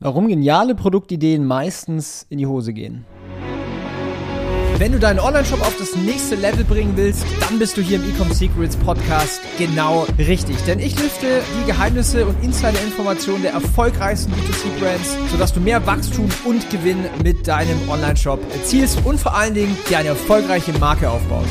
Warum geniale Produktideen meistens in die Hose gehen. Wenn du deinen Online-Shop auf das nächste Level bringen willst, dann bist du hier im Ecom Secrets Podcast genau richtig. Denn ich lüfte die Geheimnisse und Insider-Informationen der erfolgreichsten B2C-Brands, sodass du mehr Wachstum und Gewinn mit deinem Online-Shop erzielst und vor allen Dingen dir eine erfolgreiche Marke aufbaust.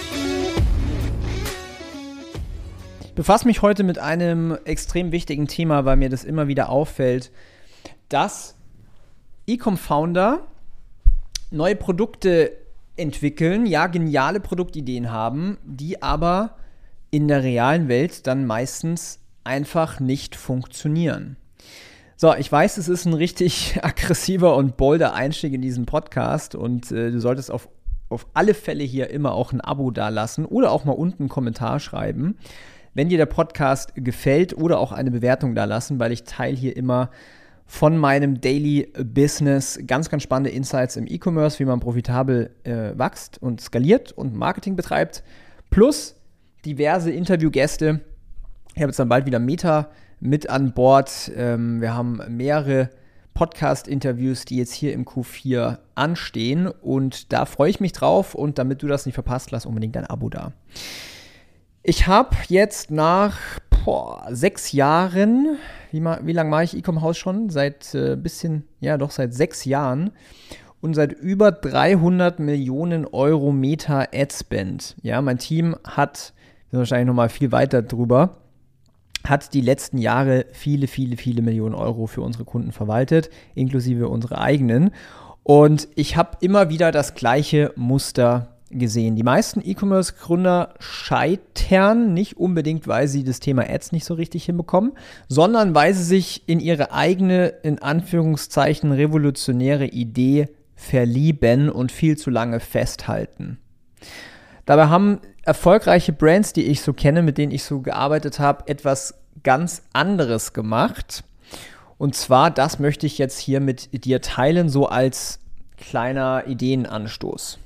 Ich befasse mich heute mit einem extrem wichtigen Thema, weil mir das immer wieder auffällt, dass Ecom-Founder neue Produkte entwickeln, ja, geniale Produktideen haben, die aber in der realen Welt dann meistens einfach nicht funktionieren. So, ich weiß, es ist ein richtig aggressiver und bolder Einstieg in diesen Podcast und du solltest auf alle Fälle hier immer auch ein Abo dalassen oder auch mal unten einen Kommentar schreiben, wenn dir der Podcast gefällt, oder auch eine Bewertung dalassen, weil ich teile hier immer von meinem Daily Business ganz, ganz spannende Insights im E-Commerce, wie man profitabel wächst und skaliert und Marketing betreibt, plus diverse Interviewgäste. Ich habe jetzt dann bald wieder Meta mit an Bord. Wir haben mehrere Podcast-Interviews, die jetzt hier im Q4 anstehen, und da freue ich mich drauf, und damit du das nicht verpasst, lass unbedingt ein Abo da. Ich habe jetzt nach 6 Jahren, wie lange mache ich E-Com-Haus schon? Seit seit 6 Jahren und seit über 300 Millionen Euro Meta-Ad-Spend. Ja, mein Team hat, wir sind wahrscheinlich nochmal viel weiter drüber, hat die letzten Jahre viele, viele, viele Millionen Euro für unsere Kunden verwaltet, inklusive unsere eigenen. Und ich habe immer wieder das gleiche Muster gesehen. Die meisten E-Commerce-Gründer scheitern nicht unbedingt, weil sie das Thema Ads nicht so richtig hinbekommen, sondern weil sie sich in ihre eigene, in Anführungszeichen, revolutionäre Idee verlieben und viel zu lange festhalten. Dabei haben erfolgreiche Brands, die ich so kenne, mit denen ich so gearbeitet habe, etwas ganz anderes gemacht. Und zwar, das möchte ich jetzt hier mit dir teilen, so als kleiner Ideenanstoß.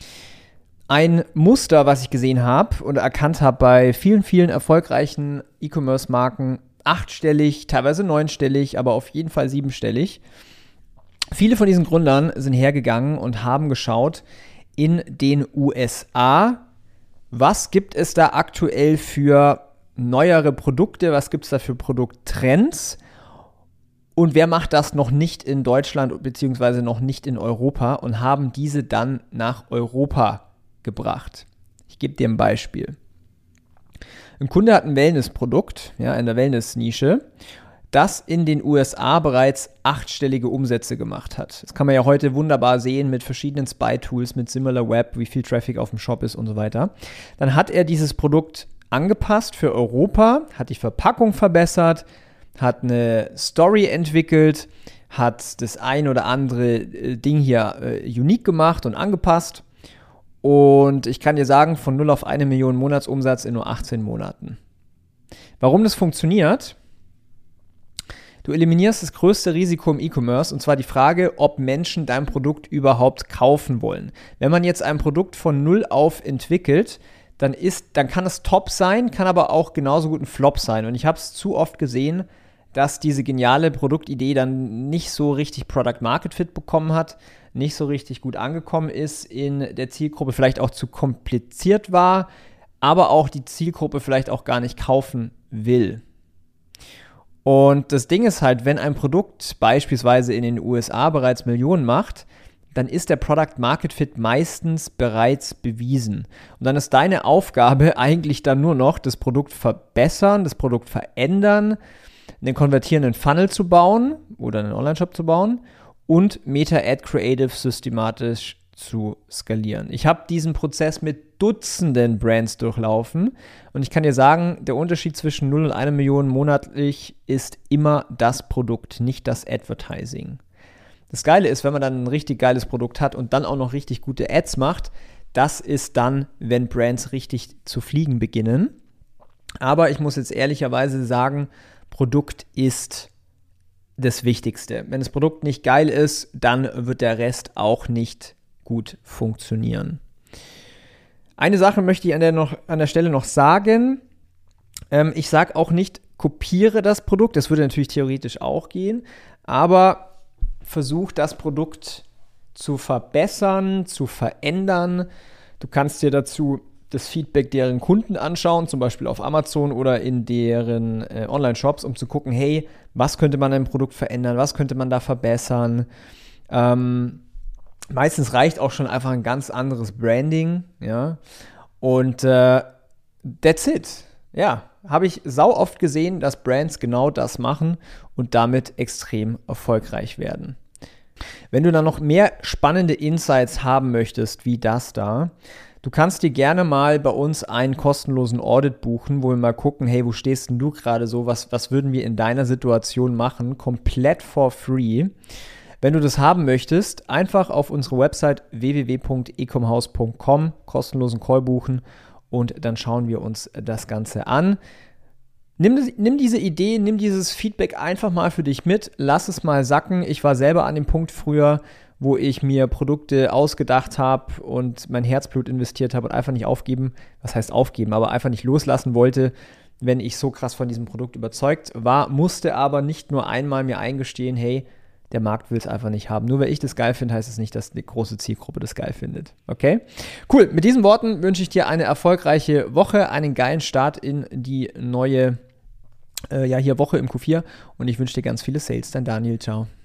Ein Muster, was ich gesehen habe und erkannt habe bei vielen, vielen erfolgreichen E-Commerce-Marken, 8-stellig, teilweise 9-stellig, aber auf jeden Fall 7-stellig. Viele von diesen Gründern sind hergegangen und haben geschaut in den USA, was gibt es da aktuell für neuere Produkte, was gibt es da für Produkttrends und wer macht das noch nicht in Deutschland bzw. noch nicht in Europa, und haben diese dann nach Europa gebracht. Ich gebe dir ein Beispiel. Ein Kunde hat ein Wellness-Produkt, ja, in der Wellness-Nische, das in den USA bereits 8-stellige Umsätze gemacht hat. Das kann man ja heute wunderbar sehen mit verschiedenen Spy-Tools, mit SimilarWeb, wie viel Traffic auf dem Shop ist und so weiter. Dann hat er dieses Produkt angepasst für Europa, hat die Verpackung verbessert, hat eine Story entwickelt, hat das ein oder andere Ding hier unique gemacht und angepasst. Und ich kann dir sagen, von 0 auf 1 Million Monatsumsatz in nur 18 Monaten. Warum das funktioniert? Du eliminierst das größte Risiko im E-Commerce, und zwar die Frage, ob Menschen dein Produkt überhaupt kaufen wollen. Wenn man jetzt ein Produkt von 0 auf entwickelt, dann kann es top sein, kann aber auch genauso gut ein Flop sein. Und ich habe es zu oft gesehen, dass diese geniale Produktidee dann nicht so richtig Product-Market-Fit bekommen hat, nicht so richtig gut angekommen ist in der Zielgruppe, vielleicht auch zu kompliziert war, aber auch die Zielgruppe vielleicht auch gar nicht kaufen will. Und das Ding ist halt, wenn ein Produkt beispielsweise in den USA bereits Millionen macht, dann ist der Product-Market-Fit meistens bereits bewiesen. Und dann ist deine Aufgabe eigentlich dann nur noch, das Produkt verbessern, das Produkt verändern, einen konvertierenden Funnel zu bauen oder einen Online-Shop zu bauen und Meta-Ad Creative systematisch zu skalieren. Ich habe diesen Prozess mit Dutzenden Brands durchlaufen und ich kann dir sagen, der Unterschied zwischen 0 und 1 Million monatlich ist immer das Produkt, nicht das Advertising. Das Geile ist, wenn man dann ein richtig geiles Produkt hat und dann auch noch richtig gute Ads macht, das ist dann, wenn Brands richtig zu fliegen beginnen. Aber ich muss jetzt ehrlicherweise sagen, Produkt ist das Wichtigste. Wenn das Produkt nicht geil ist, dann wird der Rest auch nicht gut funktionieren. Eine Sache möchte ich an der Stelle noch sagen. Ich sage auch nicht kopiere das Produkt. Das würde natürlich theoretisch auch gehen, aber versuch das Produkt zu verbessern, zu verändern. Du kannst dir dazu das Feedback deren Kunden anschauen, zum Beispiel auf Amazon oder in deren Online-Shops, um zu gucken, hey, was könnte man im Produkt verändern, was könnte man da verbessern. Meistens reicht auch schon einfach ein ganz anderes Branding, ja. Und that's it. Ja, habe ich sau oft gesehen, dass Brands genau das machen und damit extrem erfolgreich werden. Wenn du dann noch mehr spannende Insights haben möchtest, wie das da, du kannst dir gerne mal bei uns einen kostenlosen Audit buchen, wo wir mal gucken, hey, wo stehst denn du gerade so, was würden wir in deiner Situation machen, komplett for free. Wenn du das haben möchtest, einfach auf unsere Website www.ecomhouse.com kostenlosen Call buchen und dann schauen wir uns das Ganze an. Nimm diese Idee, nimm dieses Feedback einfach mal für dich mit, lass es mal sacken. Ich war selber an dem Punkt früher, wo ich mir Produkte ausgedacht habe und mein Herzblut investiert habe und einfach nicht aufgeben, was heißt aufgeben, aber einfach nicht loslassen wollte, wenn ich so krass von diesem Produkt überzeugt war, musste aber nicht nur einmal mir eingestehen, hey, der Markt will es einfach nicht haben. Nur weil ich das geil finde, heißt es nicht, dass die große Zielgruppe das geil findet. Okay? Cool. Mit diesen Worten wünsche ich dir eine erfolgreiche Woche, einen geilen Start in die neue Woche im Q4 und ich wünsche dir ganz viele Sales. Dein Daniel. Ciao.